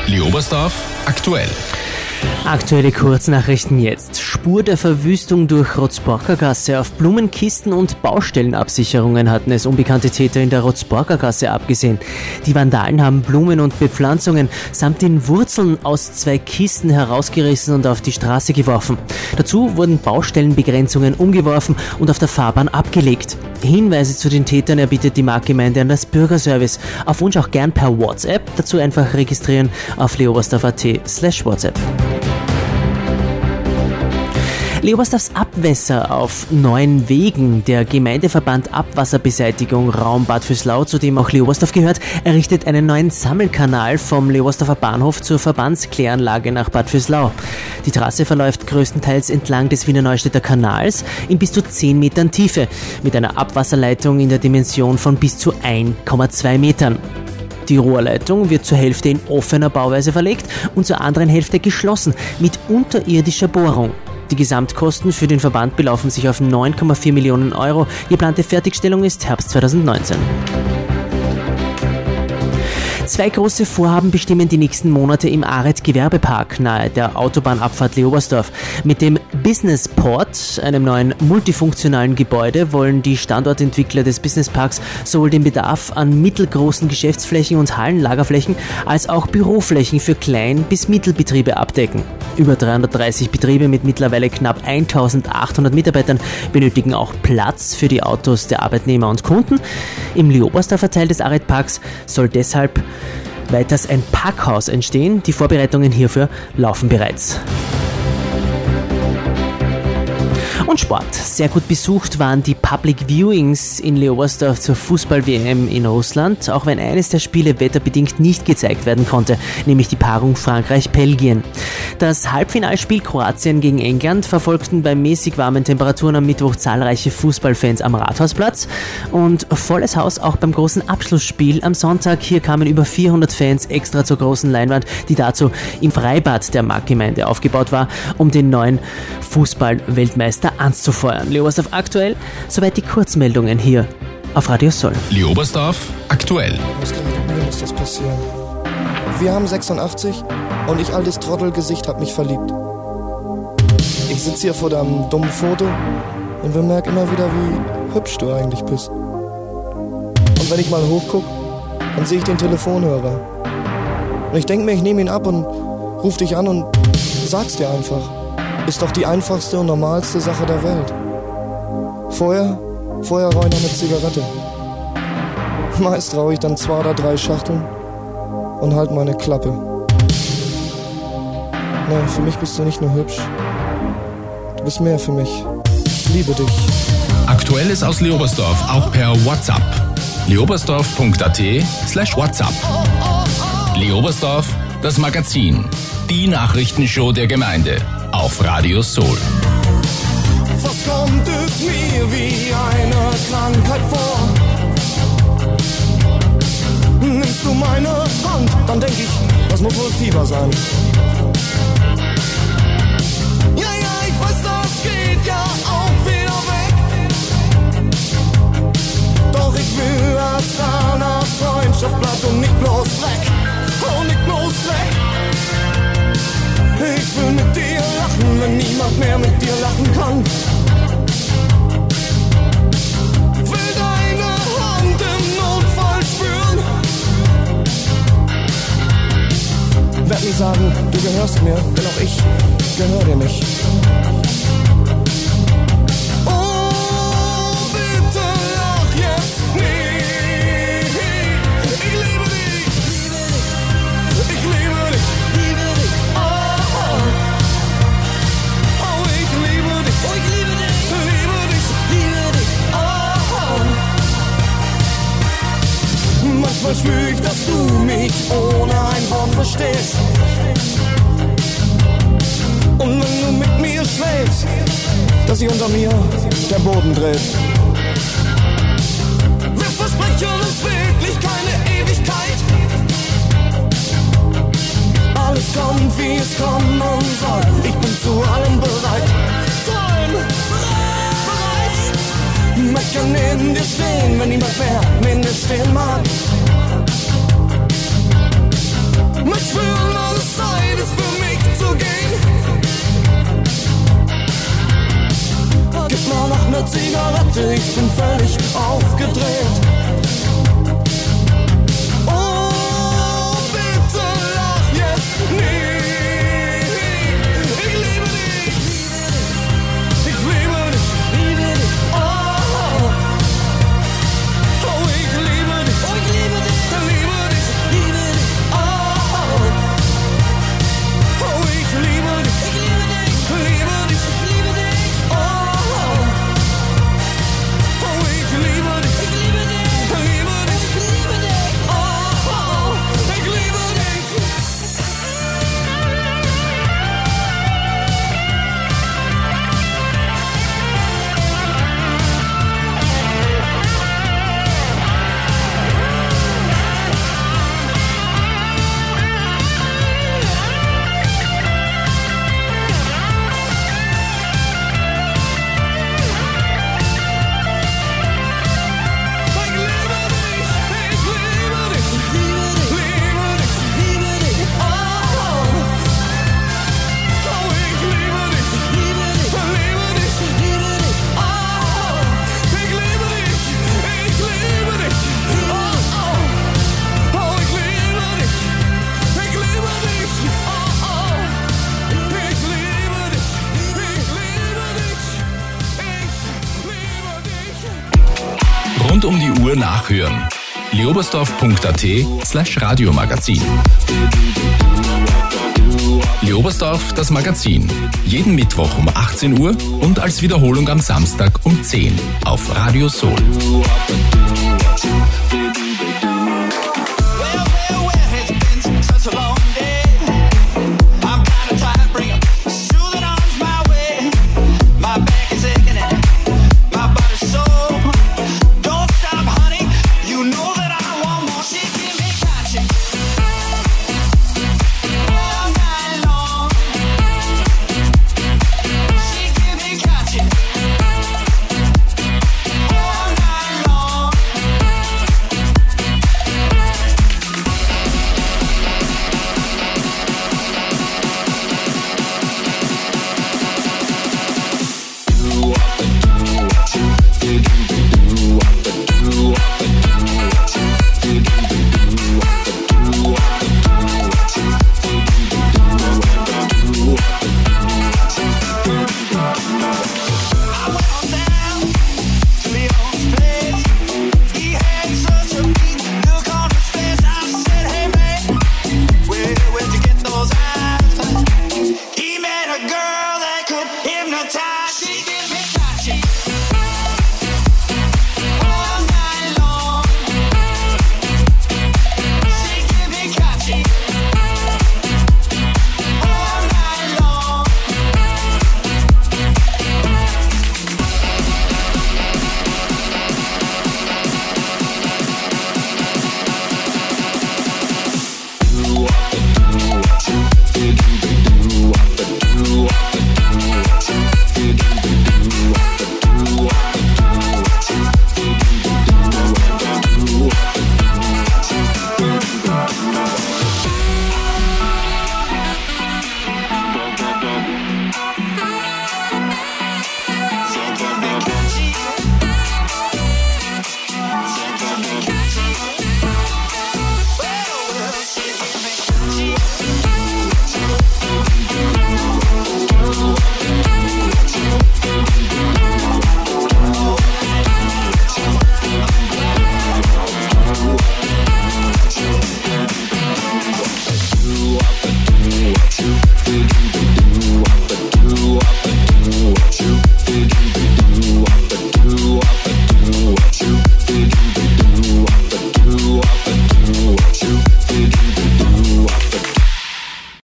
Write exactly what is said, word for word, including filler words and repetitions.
Leobersdorf aktuell. Aktuelle Kurznachrichten jetzt. Spur der Verwüstung durch Rotzborkergasse. Auf Blumenkisten und Baustellenabsicherungen hatten es unbekannte Täter in der Rotzborkergasse abgesehen. Die Vandalen haben Blumen und Bepflanzungen samt den Wurzeln aus zwei Kisten herausgerissen und auf die Straße geworfen. Dazu wurden Baustellenbegrenzungen umgeworfen und auf der Fahrbahn abgelegt. Hinweise zu den Tätern erbittet die Marktgemeinde an das Bürgerservice. Auf Wunsch auch gern per WhatsApp. Dazu einfach registrieren auf leobersdorf.at slash WhatsApp. Leobersdorfs Abwässer auf neuen Wegen. Der Gemeindeverband Abwasserbeseitigung Raum Bad Vöslau, zu dem auch Leobersdorf gehört, errichtet einen neuen Sammelkanal vom Leobersdorfer Bahnhof zur Verbandskläranlage nach Bad Vöslau. Die Trasse verläuft größtenteils entlang des Wiener Neustädter Kanals in bis zu zehn Metern Tiefe mit einer Abwasserleitung in der Dimension von bis zu eins Komma zwei Metern. Die Rohrleitung wird zur Hälfte in offener Bauweise verlegt und zur anderen Hälfte geschlossen mit unterirdischer Bohrung. Die Gesamtkosten für den Verband belaufen sich auf neun Komma vier Millionen Euro. Geplante Fertigstellung ist Herbst zweitausendneunzehn. Zwei große Vorhaben bestimmen die nächsten Monate im Aret-Gewerbepark nahe der Autobahnabfahrt Leobersdorf. Mit dem Business Port, einem neuen multifunktionalen Gebäude, wollen die Standortentwickler des Businessparks sowohl den Bedarf an mittelgroßen Geschäftsflächen und Hallenlagerflächen als auch Büroflächen für Klein- bis Mittelbetriebe abdecken. Über dreihundertdreißig Betriebe mit mittlerweile knapp eintausendachthundert Mitarbeitern benötigen auch Platz für die Autos der Arbeitnehmer und Kunden. Im Leobersdorfer Teil des Aret-Parks soll deshalb weiters ein Parkhaus entstehen. Die Vorbereitungen hierfür laufen bereits. Und Sport. Sehr gut besucht waren die Public Viewings in Leobersdorf zur Fußball-W M in Russland, auch wenn eines der Spiele wetterbedingt nicht gezeigt werden konnte, nämlich die Paarung Frankreich-Belgien. Das Halbfinalspiel Kroatien gegen England verfolgten bei mäßig warmen Temperaturen am Mittwoch zahlreiche Fußballfans am Rathausplatz und volles Haus auch beim großen Abschlussspiel am Sonntag. Hier kamen über vierhundert Fans extra zur großen Leinwand, die dazu im Freibad der Marktgemeinde aufgebaut war, um den neuen Fußball-Weltmeister anzufeuern. Leobersdorf aktuell, soweit die Kurzmeldungen hier auf Radio Soll. Leobersdorf aktuell. Ausgerechnet mir muss das passieren. Wir haben sechsundachtzig und ich, altes Trottelgesicht, hab mich verliebt. Ich sitz hier vor deinem dummen Foto und bemerk immer wieder, wie hübsch du eigentlich bist. Und wenn ich mal hochguck, dann sehe ich den Telefonhörer. Und ich denk mir, ich nehme ihn ab und ruf dich an und sag's dir einfach. Ist doch die einfachste und normalste Sache der Welt. Vorher, vorher rauche ich noch eine Zigarette. Meist rauche ich dann zwei oder drei Schachteln und halt meine Klappe. Nee, für mich bist du nicht nur hübsch. Du bist mehr für mich. Ich liebe dich. Aktuelles aus Leobersdorf auch per WhatsApp. leobersdorf.at slash WhatsApp. Leobersdorf, das Magazin. Die Nachrichtenshow der Gemeinde. Auf Radio Soul. Was kommt es mir wie eine Krankheit vor? Nimmst du meine Hand, dann denk ich, das muss wohl Fieber sein. Ja, ja, ich weiß, das geht ja auch wieder weg. Doch ich will, dass deine Freundschaft bleibt und nicht bloß weg. Oh, nicht bloß weg. Ich will mit dir lachen, wenn niemand mehr mit dir lachen kann. Will deine Hand im Notfall spüren. Werd nie sagen, du gehörst mir, denn auch ich gehör dir nicht. Oh, bitte lach jetzt nicht. Ich liebe dich. Ich liebe dich. Manchmal spür ich, dass du mich ohne ein Wort verstehst. Und wenn du mit mir schläfst, dass sich unter mir der Boden dreht. Wir versprechen uns wirklich keine Ewigkeit. Alles kommt, wie es kommen soll. Ich bin zu allem bereit. Zu allem bereit. Ich kann neben dir stehen, wenn niemand mehr neben dir stehen mag. Mit Schwüren um die Uhr nachhören. leobersdorf.at slash Radiomagazin. Leobersdorf, das Magazin. Jeden Mittwoch um achtzehn Uhr und als Wiederholung am Samstag um zehn auf Radio Soul.